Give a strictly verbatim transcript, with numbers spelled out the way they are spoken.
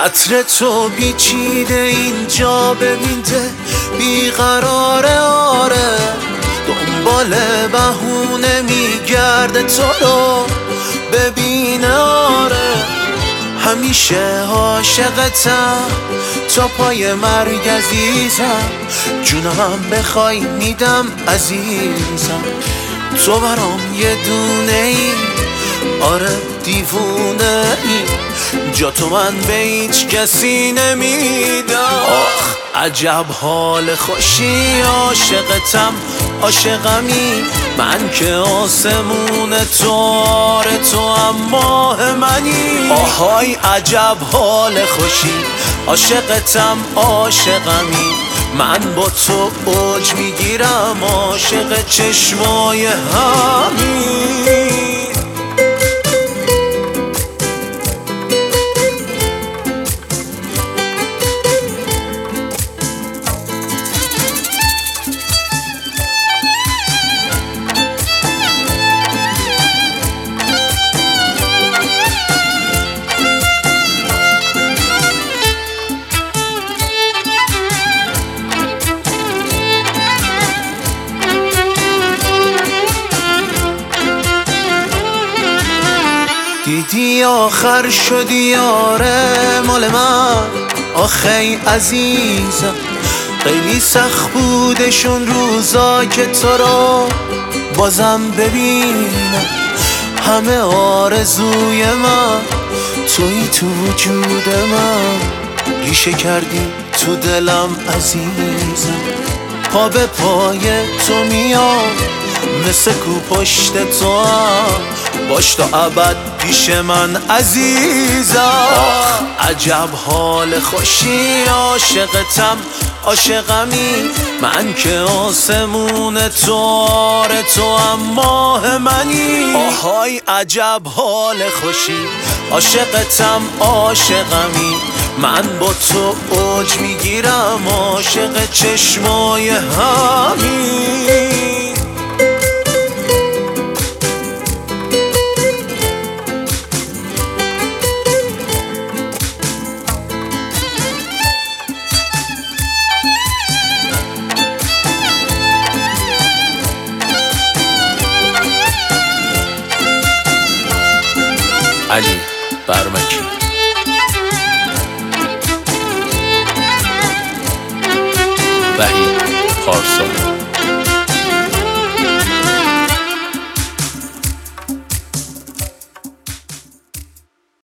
عطر تو پیچیده اینجا ببین ده بیقراره، آره دنبال بهونه میگرده تو رو ببینه، آره همیشه عاشقتم تا پای مرگ عزیزم، جونم بخوای میدم عزیزم، تو برام یه دونه ای، آره دیوونه ای، جا تو من به هیچ کسی نمیدم. آخ عجب حال خوشی، عاشقتم عاشقمی من که آسمون تو، آره تو هم ماه منی. آهای عجب حال خوشی، عاشقتم عاشقمی من با تو اوج میگیرم، عاشق چشمای همین. دیدی آخر شدی، آره مال من آخی عزیزم، خیلی سخت بودشون روزا که تو رو بازم ببینم، همه آرزوی من توی تو وجود من، ریشه کردی تو دلم عزیزم، پا به پای تو میام مثل کو پشت تو هم، باش تا ابد پیش من عزیزم. عجب حال خوشی، عاشقتم عاشقمی من که آسمون تو، آره تو هم ماه منی. آهای عجب حال خوشی، عاشقتم عاشقمی من با تو اوج میگیرم، عاشق چشمای همین. علی برمکی وحید پارسا.